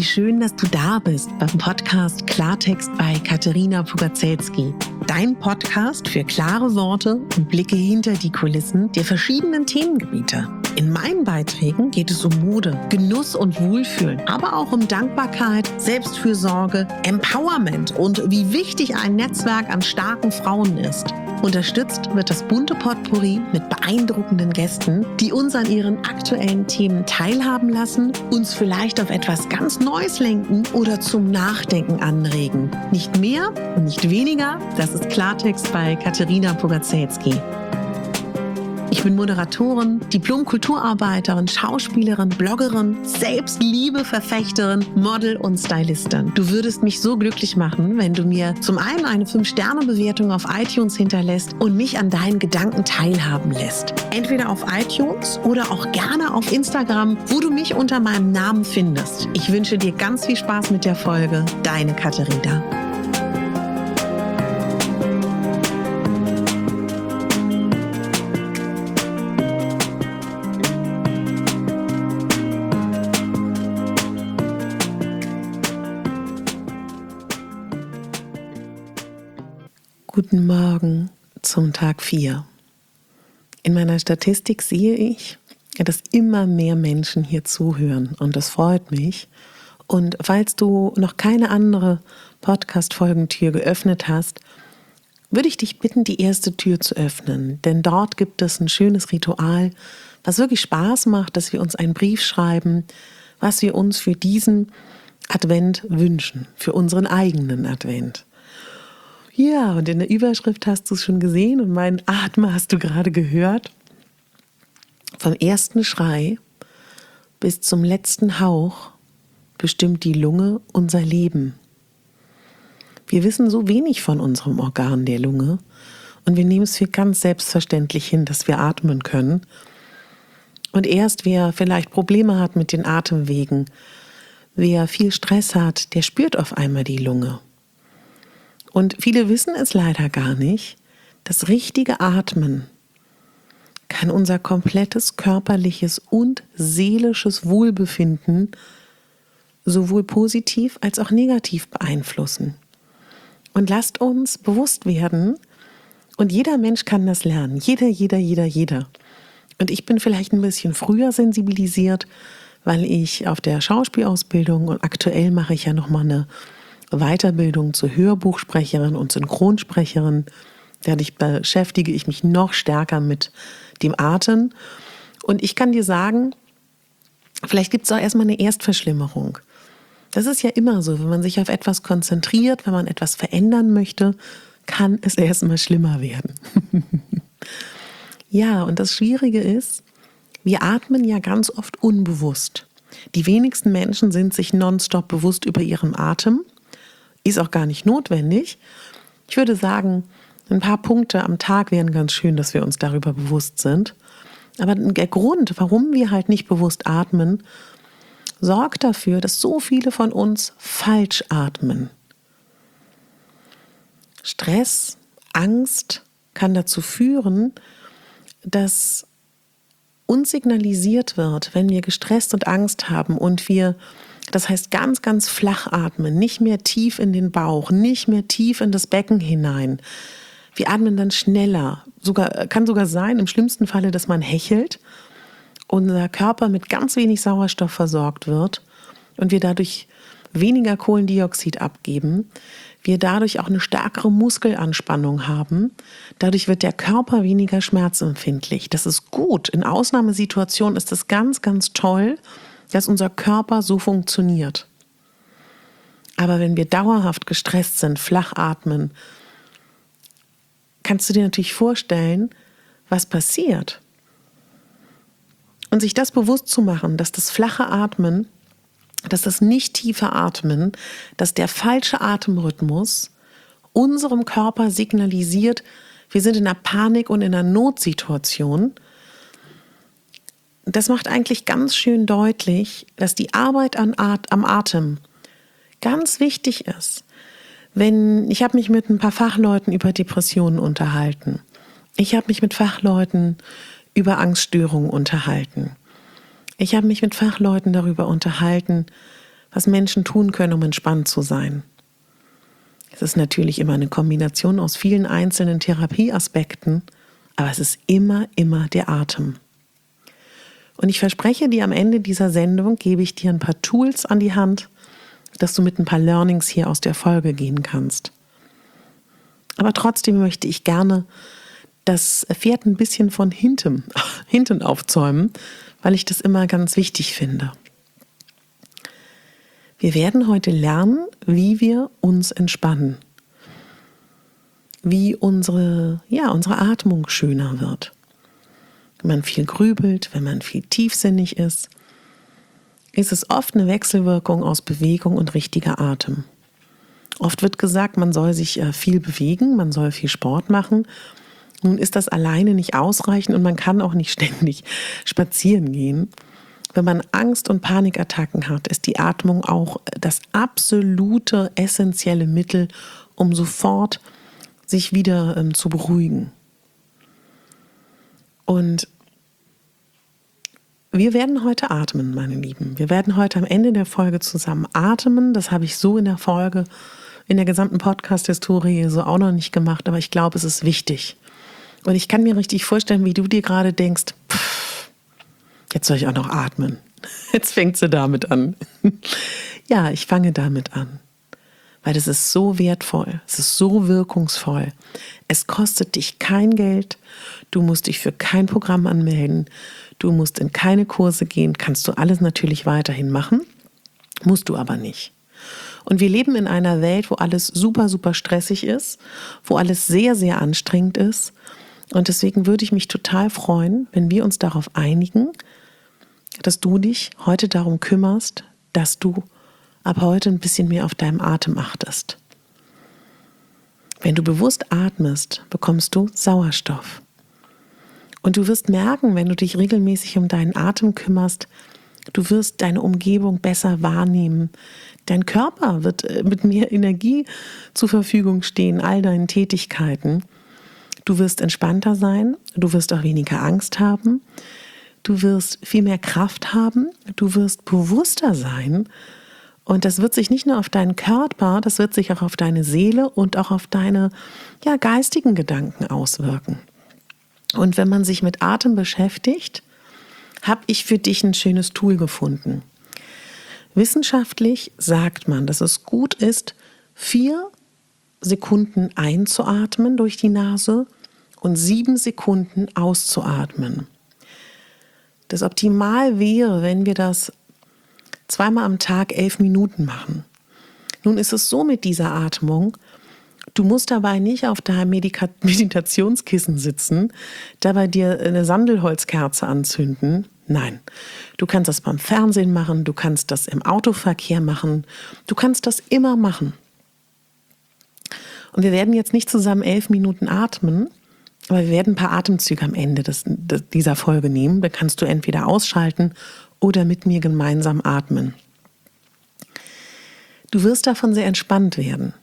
Wie schön, dass du da bist beim Podcast Klartext bei Katerina Pugacelski. Dein Podcast für klare Worte und Blicke hinter die Kulissen der verschiedenen Themengebiete. In meinen Beiträgen geht es um Mode, Genuss und Wohlfühlen, aber auch um Dankbarkeit, Selbstfürsorge, Empowerment und wie wichtig ein Netzwerk an starken Frauen ist. Unterstützt wird das bunte Potpourri mit beeindruckenden Gästen, die uns an ihren aktuellen Themen teilhaben lassen, uns vielleicht auf etwas ganz Neues lenken oder zum Nachdenken anregen. Nicht mehr und nicht weniger, das ist Klartext bei Katerina Pugacelski. Ich bin Moderatorin, Diplom-Kulturarbeiterin, Schauspielerin, Bloggerin, Selbstliebe-Verfechterin, Model und Stylistin. Du würdest mich so glücklich machen, wenn du mir zum einen eine 5-Sterne-Bewertung auf iTunes hinterlässt und mich an deinen Gedanken teilhaben lässt. Entweder auf iTunes oder auch gerne auf Instagram, wo du mich unter meinem Namen findest. Ich wünsche dir ganz viel Spaß mit der Folge. Deine Katerina. Guten Morgen zum Tag 4. In meiner Statistik sehe ich, dass immer mehr Menschen hier zuhören und das freut mich. Und falls du noch keine andere Podcast-Folgentür geöffnet hast, würde ich dich bitten, die erste Tür zu öffnen. Denn dort gibt es ein schönes Ritual, was wirklich Spaß macht, dass wir uns einen Brief schreiben, was wir uns für diesen Advent wünschen, für unseren eigenen Advent. Ja, und in der Überschrift hast du es schon gesehen und meinen Atmer hast du gerade gehört. Vom ersten Schrei bis zum letzten Hauch bestimmt die Lunge unser Leben. Wir wissen so wenig von unserem Organ der Lunge und wir nehmen es für ganz selbstverständlich hin, dass wir atmen können. Und erst wer vielleicht Probleme hat mit den Atemwegen, wer viel Stress hat, der spürt auf einmal die Lunge. Und viele wissen es leider gar nicht. Das richtige Atmen kann unser komplettes körperliches und seelisches Wohlbefinden sowohl positiv als auch negativ beeinflussen. Und lasst uns bewusst werden, und jeder Mensch kann das lernen. Jeder. Und ich bin vielleicht ein bisschen früher sensibilisiert, weil ich auf der Schauspielausbildung und aktuell mache ich ja nochmal eine Weiterbildung zur Hörbuchsprecherin und Synchronsprecherin. Dadurch beschäftige ich mich noch stärker mit dem Atem. Und ich kann dir sagen, vielleicht gibt es auch erstmal eine Erstverschlimmerung. Das ist ja immer so, wenn man sich auf etwas konzentriert, wenn man etwas verändern möchte, kann es erstmal schlimmer werden. Ja, und das Schwierige ist, wir atmen ja ganz oft unbewusst. Die wenigsten Menschen sind sich nonstop bewusst über ihren Atem. Ist auch gar nicht notwendig. Ich würde sagen, ein paar Punkte am Tag wären ganz schön, dass wir uns darüber bewusst sind. Aber der Grund, warum wir halt nicht bewusst atmen, sorgt dafür, dass so viele von uns falsch atmen. Stress, Angst kann dazu führen, dass uns signalisiert wird, wenn wir gestresst und Angst haben und wir, das heißt ganz, ganz flach atmen, nicht mehr tief in den Bauch, nicht mehr tief in das Becken hinein. Wir atmen dann schneller. Kann sogar sein, im schlimmsten Falle, dass man hechelt, unser Körper mit ganz wenig Sauerstoff versorgt wird und wir dadurch weniger Kohlendioxid abgeben, wir dadurch auch eine stärkere Muskelanspannung haben. Dadurch wird der Körper weniger schmerzempfindlich. Das ist gut. In Ausnahmesituationen ist es ganz, ganz toll, dass unser Körper so funktioniert. Aber wenn wir dauerhaft gestresst sind, flach atmen, kannst du dir natürlich vorstellen, was passiert. Und sich das bewusst zu machen, dass das flache Atmen, dass das nicht tiefe Atmen, dass der falsche Atemrhythmus unserem Körper signalisiert, wir sind in einer Panik- und in einer Notsituation. Das macht eigentlich ganz schön deutlich, dass die Arbeit am Atem ganz wichtig ist. Ich habe mich mit ein paar Fachleuten über Depressionen unterhalten. Ich habe mich mit Fachleuten über Angststörungen unterhalten. Ich habe mich mit Fachleuten darüber unterhalten, was Menschen tun können, um entspannt zu sein. Es ist natürlich immer eine Kombination aus vielen einzelnen Therapieaspekten, aber es ist immer der Atem. Und ich verspreche dir, am Ende dieser Sendung gebe ich dir ein paar Tools an die Hand, dass du mit ein paar Learnings hier aus der Folge gehen kannst. Aber trotzdem möchte ich gerne das Pferd ein bisschen von hinten aufzäumen, weil ich das immer ganz wichtig finde. Wir werden heute lernen, wie wir uns entspannen, wie unsere Atmung schöner wird. Wenn man viel grübelt, wenn man viel tiefsinnig ist es oft eine Wechselwirkung aus Bewegung und richtiger Atem. Oft wird gesagt, man soll sich viel bewegen, man soll viel Sport machen. Nun ist das alleine nicht ausreichend und man kann auch nicht ständig spazieren gehen. Wenn man Angst- und Panikattacken hat, ist die Atmung auch das absolute essentielle Mittel, um sofort sich wieder zu beruhigen. Und wir werden heute atmen, meine Lieben. Wir werden heute am Ende der Folge zusammen atmen. Das habe ich so in der Folge, in der gesamten Podcast-Historie so auch noch nicht gemacht, aber ich glaube, es ist wichtig. Und ich kann mir richtig vorstellen, wie du dir gerade denkst, jetzt soll ich auch noch atmen. Jetzt fängt sie damit an. Ja, ich fange damit an. Weil das ist so wertvoll, es ist so wirkungsvoll. Es kostet dich kein Geld, du musst dich für kein Programm anmelden, du musst in keine Kurse gehen, kannst du alles natürlich weiterhin machen, musst du aber nicht. Und wir leben in einer Welt, wo alles super stressig ist, wo alles sehr anstrengend ist. Und deswegen würde ich mich total freuen, wenn wir uns darauf einigen, dass du dich heute darum kümmerst, dass du ab heute ein bisschen mehr auf deinen Atem achtest. Wenn du bewusst atmest, bekommst du Sauerstoff. Und du wirst merken, wenn du dich regelmäßig um deinen Atem kümmerst, du wirst deine Umgebung besser wahrnehmen. Dein Körper wird mit mehr Energie zur Verfügung stehen, all deinen Tätigkeiten. Du wirst entspannter sein, du wirst auch weniger Angst haben, du wirst viel mehr Kraft haben, du wirst bewusster sein. Und das wird sich nicht nur auf deinen Körper, das wird sich auch auf deine Seele und auch auf deine geistigen Gedanken auswirken. Und wenn man sich mit Atem beschäftigt, habe ich für dich ein schönes Tool gefunden. Wissenschaftlich sagt man, dass es gut ist, 4 Sekunden einzuatmen durch die Nase und 7 Sekunden auszuatmen. Das Optimal wäre, wenn wir das 2-mal am Tag 11 Minuten machen. Nun ist es so mit dieser Atmung, du musst dabei nicht auf deinem Meditationskissen sitzen, dabei dir eine Sandelholzkerze anzünden. Nein, du kannst das beim Fernsehen machen, du kannst das im Autoverkehr machen, du kannst das immer machen. Und wir werden jetzt nicht zusammen 11 Minuten atmen, aber wir werden ein paar Atemzüge am Ende dieser Folge nehmen. Da kannst du entweder ausschalten oder mit mir gemeinsam atmen. Du wirst davon sehr entspannt werden.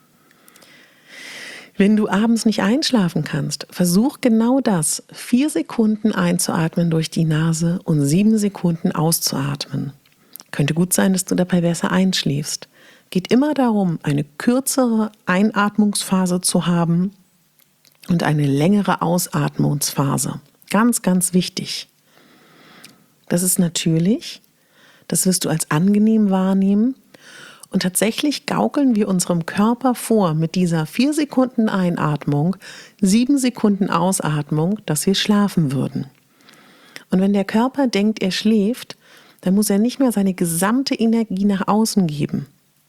Wenn du abends nicht einschlafen kannst, versuch genau das, 4 Sekunden einzuatmen durch die Nase und 7 Sekunden auszuatmen. Könnte gut sein, dass du dabei besser einschläfst. Geht immer darum, eine kürzere Einatmungsphase zu haben und eine längere Ausatmungsphase. Ganz wichtig. Das ist natürlich, das wirst du als angenehm wahrnehmen. Und tatsächlich gaukeln wir unserem Körper vor, mit dieser 4 Sekunden Einatmung, 7 Sekunden Ausatmung, dass wir schlafen würden. Und wenn der Körper denkt, er schläft, dann muss er nicht mehr seine gesamte Energie nach außen geben.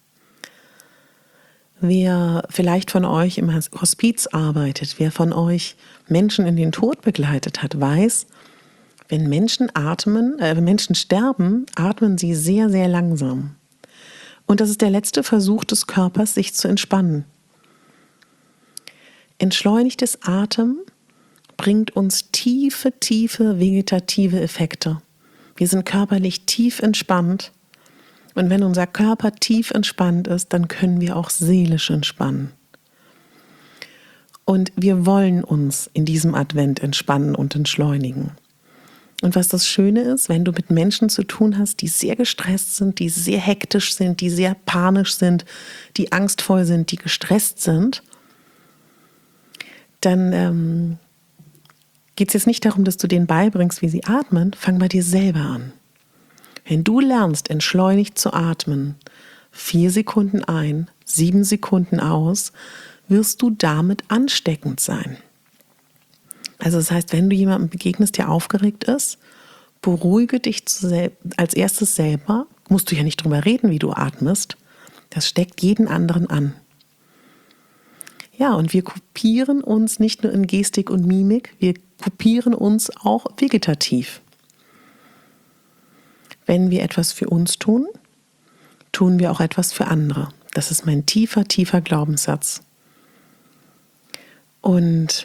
Wer vielleicht von euch im Hospiz arbeitet, wer von euch Menschen in den Tod begleitet hat, weiß, wenn Menschen sterben, atmen sie sehr langsam. Und das ist der letzte Versuch des Körpers, sich zu entspannen. Entschleunigtes Atmen bringt uns tiefe vegetative Effekte. Wir sind körperlich tief entspannt. Und wenn unser Körper tief entspannt ist, dann können wir auch seelisch entspannen. Und wir wollen uns in diesem Advent entspannen und entschleunigen. Und was das Schöne ist, wenn du mit Menschen zu tun hast, die sehr gestresst sind, die sehr hektisch sind, die sehr panisch sind, die angstvoll sind, die gestresst sind, dann geht es jetzt nicht darum, dass du denen beibringst, wie sie atmen. Fang bei dir selber an. Wenn du lernst, entschleunigt zu atmen, 4 Sekunden ein, 7 Sekunden aus, wirst du damit ansteckend sein. Also das heißt, wenn du jemandem begegnest, der aufgeregt ist, beruhige dich als erstes selber. Musst du ja nicht drüber reden, wie du atmest. Das steckt jeden anderen an. Ja, und wir kopieren uns nicht nur in Gestik und Mimik, wir kopieren uns auch vegetativ. Wenn wir etwas für uns tun, tun wir auch etwas für andere. Das ist mein tiefer, tiefer Glaubenssatz. Und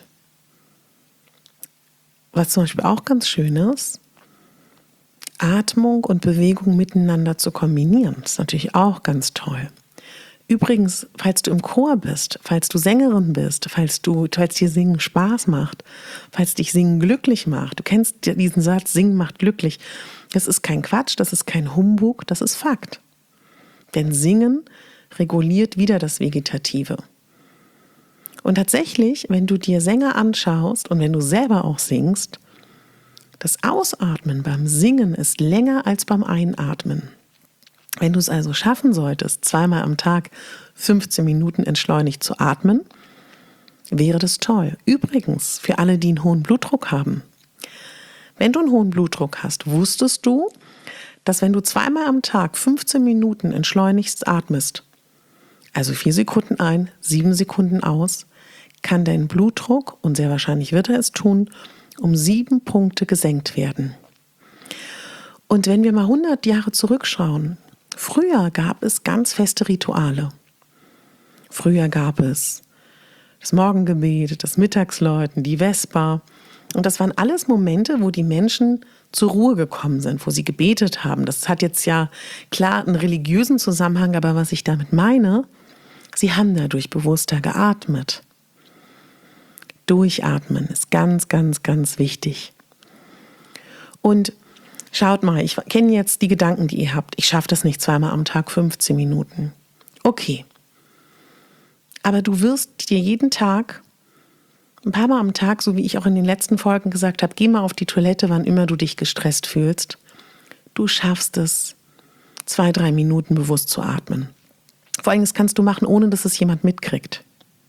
was zum Beispiel auch ganz schön ist, Atmung und Bewegung miteinander zu kombinieren. Das ist natürlich auch ganz toll. Übrigens, falls du im Chor bist, falls du Sängerin bist, falls dir Singen Spaß macht, falls dich Singen glücklich macht, du kennst diesen Satz, Singen macht glücklich. Das ist kein Quatsch, das ist kein Humbug, das ist Fakt. Denn Singen reguliert wieder das Vegetative. Und tatsächlich, wenn du dir Sänger anschaust und wenn du selber auch singst, das Ausatmen beim Singen ist länger als beim Einatmen. Wenn du es also schaffen solltest, 2-mal am Tag 15 Minuten entschleunigt zu atmen, wäre das toll. Übrigens, für alle, die einen hohen Blutdruck haben. Wenn du einen hohen Blutdruck hast, wusstest du, dass wenn du 2-mal am Tag 15 Minuten entschleunigst atmest, also 4 Sekunden ein, 7 Sekunden aus, kann dein Blutdruck, und sehr wahrscheinlich wird er es tun, um 7 Punkte gesenkt werden. Und wenn wir mal 100 Jahre zurückschauen, früher gab es ganz feste Rituale. Früher gab es das Morgengebet, das Mittagsläuten, die Vesper. Und das waren alles Momente, wo die Menschen zur Ruhe gekommen sind, wo sie gebetet haben. Das hat jetzt ja klar einen religiösen Zusammenhang, aber was ich damit meine, sie haben dadurch bewusster geatmet. Durchatmen ist ganz, ganz, ganz wichtig. Und schaut mal, ich kenne jetzt die Gedanken, die ihr habt. Ich schaffe das nicht 2-mal am Tag 15 Minuten. Okay. Aber du wirst dir jeden Tag, ein paar Mal am Tag, so wie ich auch in den letzten Folgen gesagt habe, geh mal auf die Toilette, wann immer du dich gestresst fühlst. Du schaffst es, 2-3 Minuten bewusst zu atmen. Vor allem, das kannst du machen, ohne dass es jemand mitkriegt.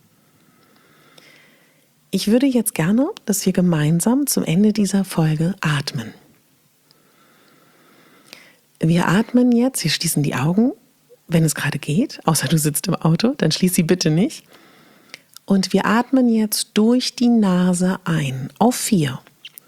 Ich würde jetzt gerne, dass wir gemeinsam zum Ende dieser Folge atmen. Wir atmen jetzt, wir schließen die Augen, wenn es gerade geht, außer du sitzt im Auto, dann schließ sie bitte nicht. Und wir atmen jetzt durch die Nase ein, auf 4.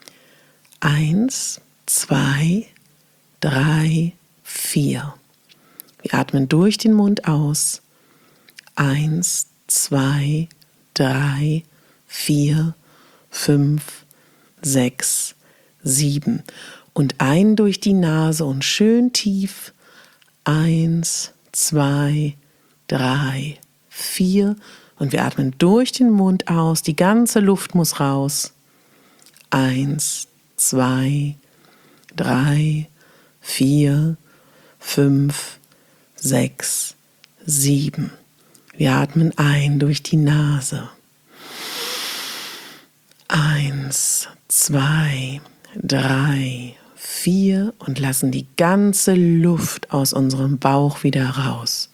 1, 2, 3, 4. Wir atmen durch den Mund aus. 1, 2, 3, 4, 5, 6, 7. Und ein durch die Nase und schön tief. 1, 2, 3, 4. Und wir atmen durch den Mund aus. Die ganze Luft muss raus. 1, 2, 3, 4, 5, 6, 7. Wir atmen ein durch die Nase. 1, 2, 3, 4 und lassen die ganze Luft aus unserem Bauch wieder raus.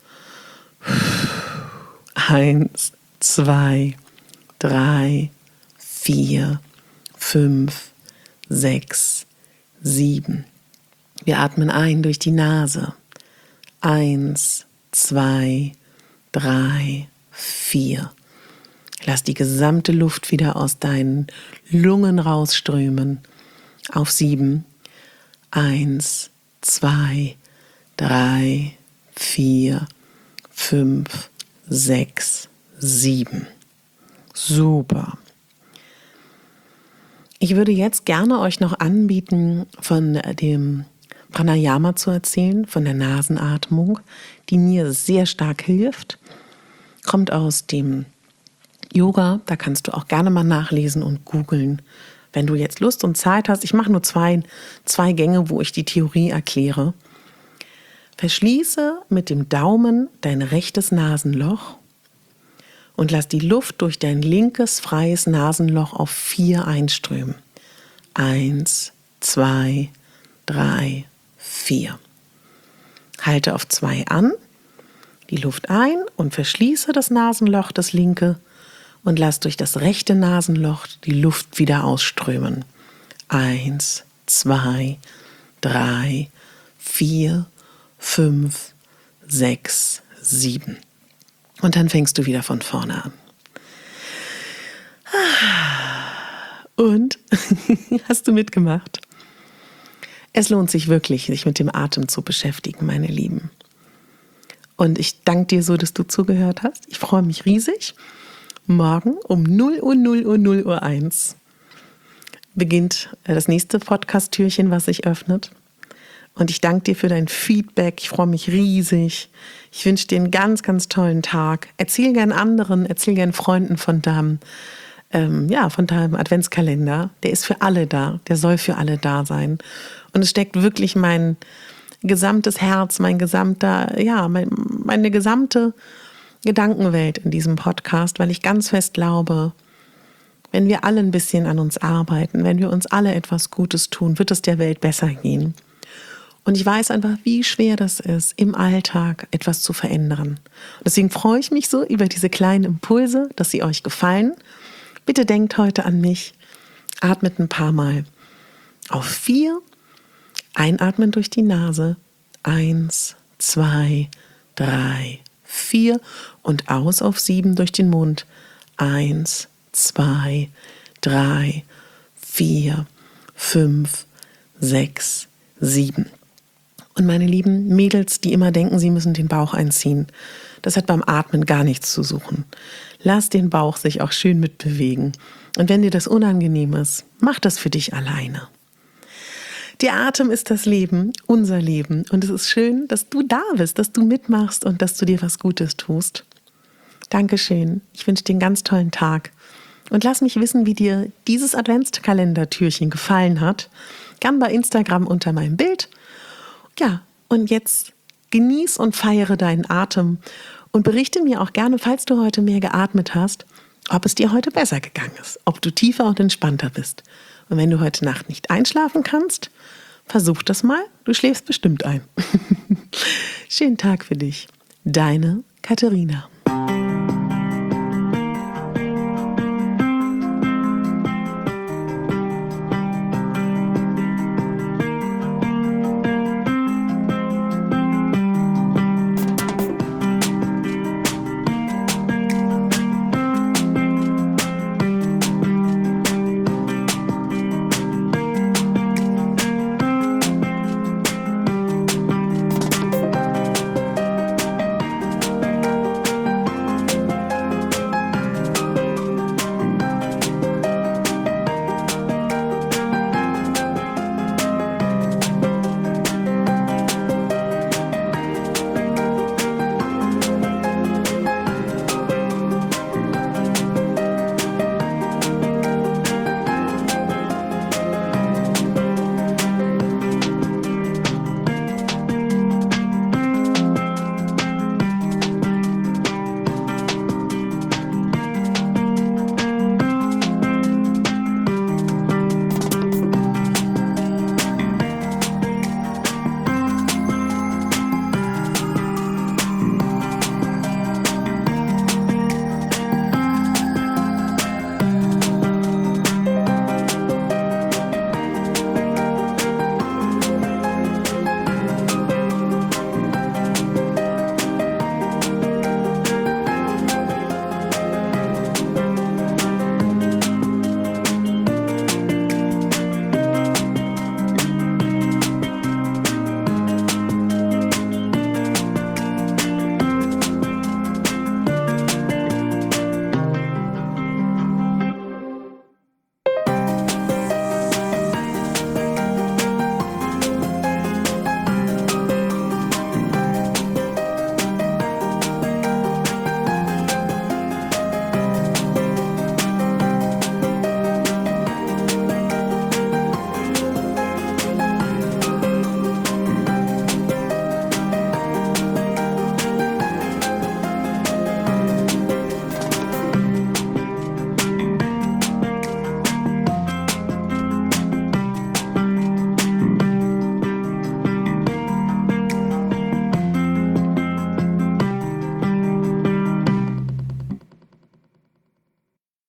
1, 2, 3, 4, 5, 6, 7. Wir atmen ein durch die Nase. 1, 2, 3, 4. Lass die gesamte Luft wieder aus deinen Lungen rausströmen. Auf 7. 1, 2, 3, 4, 5, 6, 7. Super. Ich würde jetzt gerne euch noch anbieten, von dem Pranayama zu erzählen, von der Nasenatmung, die mir sehr stark hilft. Kommt aus dem Yoga, da kannst du auch gerne mal nachlesen und googeln. Wenn du jetzt Lust und Zeit hast, ich mache nur zwei Gänge, wo ich die Theorie erkläre. Verschließe mit dem Daumen dein rechtes Nasenloch und lass die Luft durch dein linkes freies Nasenloch auf 4 einströmen. 1, 2, 3, 4. Halte auf 2 an, die Luft ein und verschließe das Nasenloch, das linke, und lass durch das rechte Nasenloch die Luft wieder ausströmen. 1, 2, 3, 4, 5, 6, 7. Und dann fängst du wieder von vorne an. Und hast du mitgemacht? Es lohnt sich wirklich, sich mit dem Atem zu beschäftigen, meine Lieben. Und ich danke dir so, dass du zugehört hast. Ich freue mich riesig. Morgen um 0:01 beginnt das nächste Podcast-Türchen, was sich öffnet. Und ich danke dir für dein Feedback. Ich freue mich riesig. Ich wünsche dir einen ganz, ganz tollen Tag. Erzähl gern anderen, erzähl gern Freunden von deinem Adventskalender. Der ist für alle da. Der soll für alle da sein. Und es steckt wirklich mein gesamtes Herz, meine gesamte Gedankenwelt in diesem Podcast, weil ich ganz fest glaube, wenn wir alle ein bisschen an uns arbeiten, wenn wir uns alle etwas Gutes tun, wird es der Welt besser gehen. Und ich weiß einfach, wie schwer das ist, im Alltag etwas zu verändern. Und deswegen freue ich mich so über diese kleinen Impulse, dass sie euch gefallen. Bitte denkt heute an mich. Atmet ein paar Mal auf 4. Einatmen durch die Nase. 1, 2, 3, 4. Und aus auf 7 durch den Mund. 1, 2, 3, 4, 5, 6, 7. Und meine lieben Mädels, die immer denken, sie müssen den Bauch einziehen, das hat beim Atmen gar nichts zu suchen. Lass den Bauch sich auch schön mitbewegen. Und wenn dir das unangenehm ist, mach das für dich alleine. Der Atem ist das Leben, unser Leben. Und es ist schön, dass du da bist, dass du mitmachst und dass du dir was Gutes tust. Dankeschön. Ich wünsche dir einen ganz tollen Tag. Und lass mich wissen, wie dir dieses Adventskalendertürchen gefallen hat. Gern bei Instagram unter meinem Bild. Ja, und jetzt genieß und feiere deinen Atem und berichte mir auch gerne, falls du heute mehr geatmet hast, ob es dir heute besser gegangen ist, ob du tiefer und entspannter bist. Und wenn du heute Nacht nicht einschlafen kannst, versuch das mal, du schläfst bestimmt ein. Schönen Tag für dich. Deine Katharina.